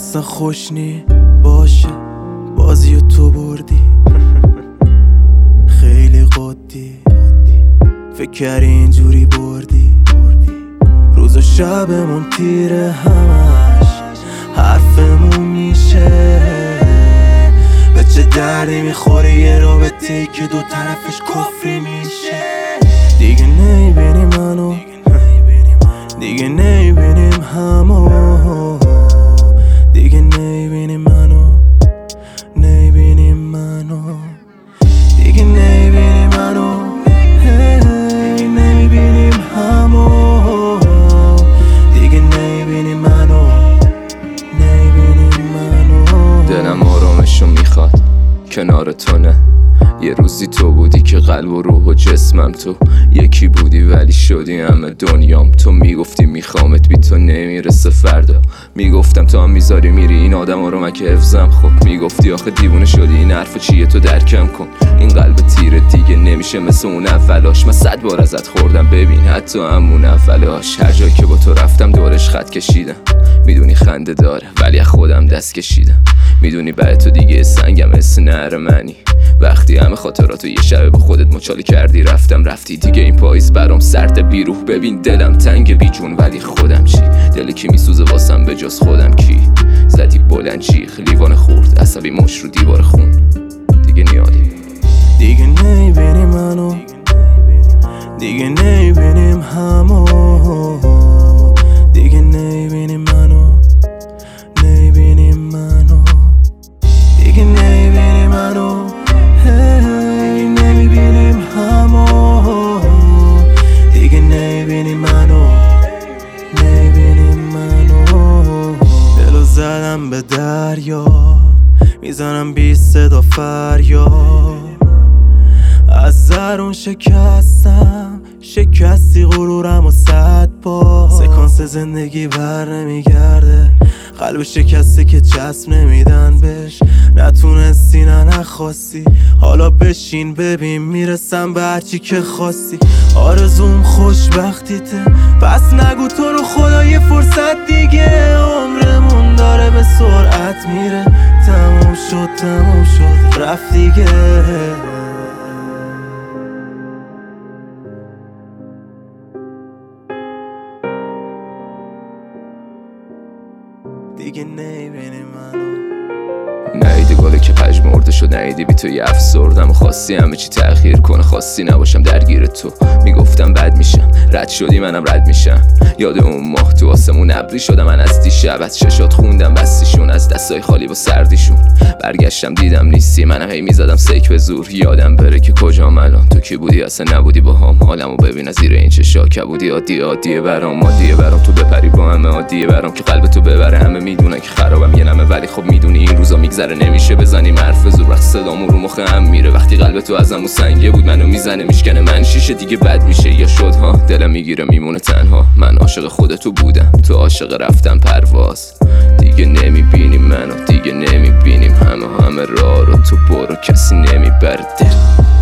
اصلا خوشنی باشه بازی و تو بردی خیلی قدی فکر کردی اینجوری بردی روز و شبمون تیره همش حرفمون میشه به چه دردی میخوره یه رابطه‌ای که دو طرفش کفری میشه دیگه نمیبینی منو دیگه نمیبینیم همو دیگه نمیبینیم منو نمیبینیم منو دیگه نمیبینیم منو نمیبینیم همو دیگه نمیبینیم منو نمیبینیم منو دلم آرامشو میخواد کنار تو نه یه روزی تو بودی که قلب و روح و جسمم تو یکی بودی ولی شدی همه دنیام تو میگفتی میخوامت بی تو نمیرسه فردا میگفتم تو هم میذاری میری این آدم رو من که حفظم خب میگفتی آخه دیوونه شدی این حرف چیه تو درکم کن این قلب تیره دیگه نمیشه مثل اون اولاش من 100 بار ازت خوردم ببین حتی همون اولاش هر جایی که با تو رفتم دورش خط کشیدم میدونی خنده داره ولی خودم دست کشیدم میدونی برای تو دیگه سنگم اسم نهر منی وقتی همه خاطراتو یه شبه با خودت مچاله کردی رفتی دیگه این پاییز برام سرد بیروح ببین دلم تنگ بی جون ولی خودم چی دل کی میسوزه واسم به جز خودم کی زدی بلند چیخ لیوان خورد عصبی مش رو دیوار خون دیگه نیالی دیگه نمیبینی منو دیگه نمیبینیم همو دیگه نمیبینیم منو نمیبینیم منو دیگه نمیبینیم منو نمیبینیم همو دیگه نمیبینیم منو نمیبینیم منو دلو زدم به دریا میزنم بی صدا فریاد از درون شکستم شکستی غرورم و 100 بار سکانس زندگی بر نمیگرده قلب شکسته که جسم نمیدن بهش نتونستی نه نخواستی حالا بشین ببین میرسم به هرچی که خواستی آرزوم خوشبختیته پس نگو تو رو خدا یه فرصت دیگه عمرمون داره به سرعت میره تموم شد رفت دیگه دیگه نمیبینی منو نیدی گله که پژمرده شد نیدی بی تو یه افسردم و خواستی همه چی تأخیر کنه خواستی نباشم درگیر تو میگفتم بد میشم رد شدی منم رد میشم یاد اون ماه تو آسمون ابری شدم من از دیشب از چشات خوندم بستیشون از دستای خالی و سردیشون برگشتم دیدم نیستی منم هی میزدم سیک به زور یادم بره که کجام الان تو کی بودی اصلا نبودی باهام حالمو ببین از زیر این چشا کبودی عادیه برام تو بپری با همه عادیه برام که قلب تو ببره همه میدونن که خرابم یه نمه ولی خب میدونی این روزا میگذره نمیشه بزنیم حرف زور وقت صدامو رو مخ هم میره وقتی قلب تو ازمو سنگه بود منو میزنه میشکنه من شیشه دیگه بد میشه یا شد ها دلم میگیره میمونه تنها من عاشق خودتو بودم تو عاشق رفتم پرواز دیگه نمیبینیم منو دیگه نمیبینیم همه راه رو تو برو کسی نمیبره دل